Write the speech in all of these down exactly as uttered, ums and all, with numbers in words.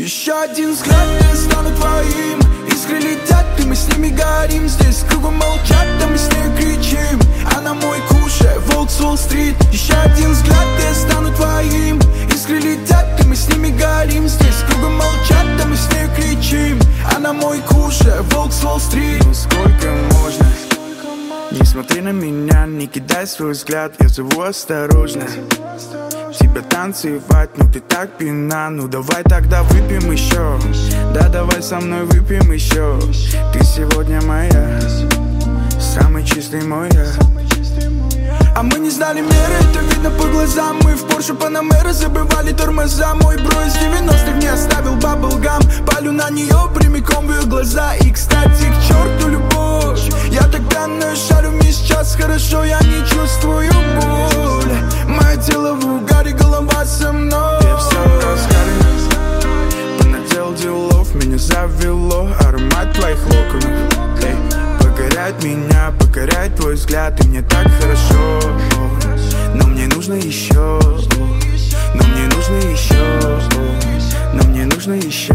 Еще один взгляд, я стану твоим. Искры летят, и мы с ними горим. Здесь кругом молчат, да мы с ней кричим. Она мой куша, волк с Уолл-стрит. Еще один взгляд, я стану твоим. Искры летят, и мы с ними горим. Здесь кругом молчат, да мы с ней кричим. Она мой куша, волк с Уолл-стрит. Ну сколько можно? Не смотри на меня, не кидай свой взгляд. Я зову осторожно тебя танцевать, ну ты так пьяна. Ну давай тогда выпьем еще. Да давай со мной выпьем еще. Ты сегодня моя, самый чистый мой я. А мы не знали меры, это видно по глазам. Мы в Порше Панамера забывали тормоза. Мой бро из девяностых не оставил баблгам. Палю на нее прямиком в ее глаза. И, кстати, к черту любовь. Я так пьяную шарю, мне сейчас хорошо. Я не чувствую боль. Мое тело в угаре, голова со мной. Я все разгорел, понадел делов, меня завело аромат твоих локонов. Покоряет меня, покоряет твой взгляд. И мне так хорошо, но мне нужно еще. Но мне нужно еще. Но мне нужно еще.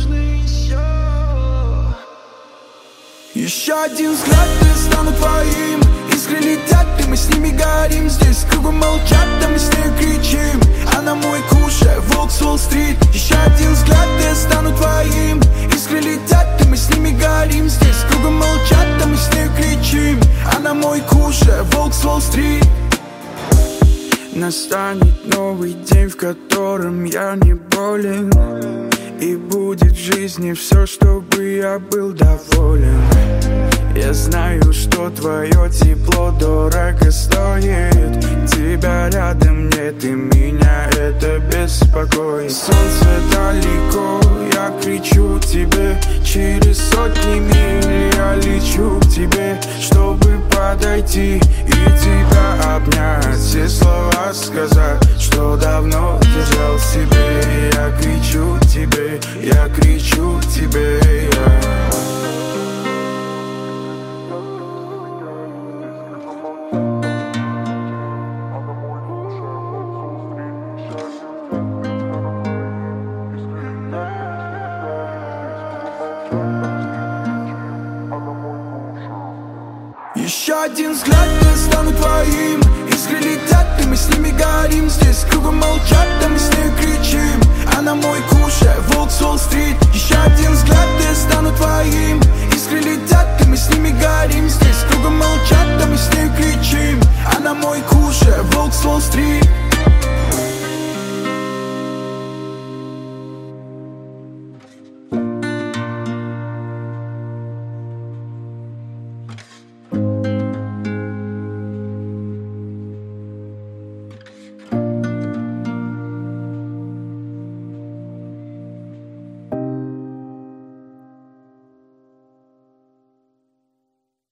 Еще один взгляд, я стану твоим. Искры летят, и мы с ними горим. Здесь кругом молчат, да мы с ней кричим. Она мой куша, волк с Уолл-стрит. Еще один взгляд, я стану твоим. Искры летят, и мы с ними горим. Здесь кругом молчат, да мы с ней кричим. Она мой куша, волк с Уолл-стрит. Настанет новый день, в котором я не болен. И будет в жизни все, чтобы я был доволен. Я знаю, что твое тепло дорого стоит. Тебя рядом нет, и меня это беспокоит. Солнце далеко, я кричу тебе. Через сотни миль я лечу к тебе, чтобы подойти и тебя обнять. Все слова сказать, что давно держал в себе. Я кричу тебе, я кричу тебе, я. Еще один взгляд, я стану твоим. Искры летят, и мы с ними горим. Здесь кругом молчат,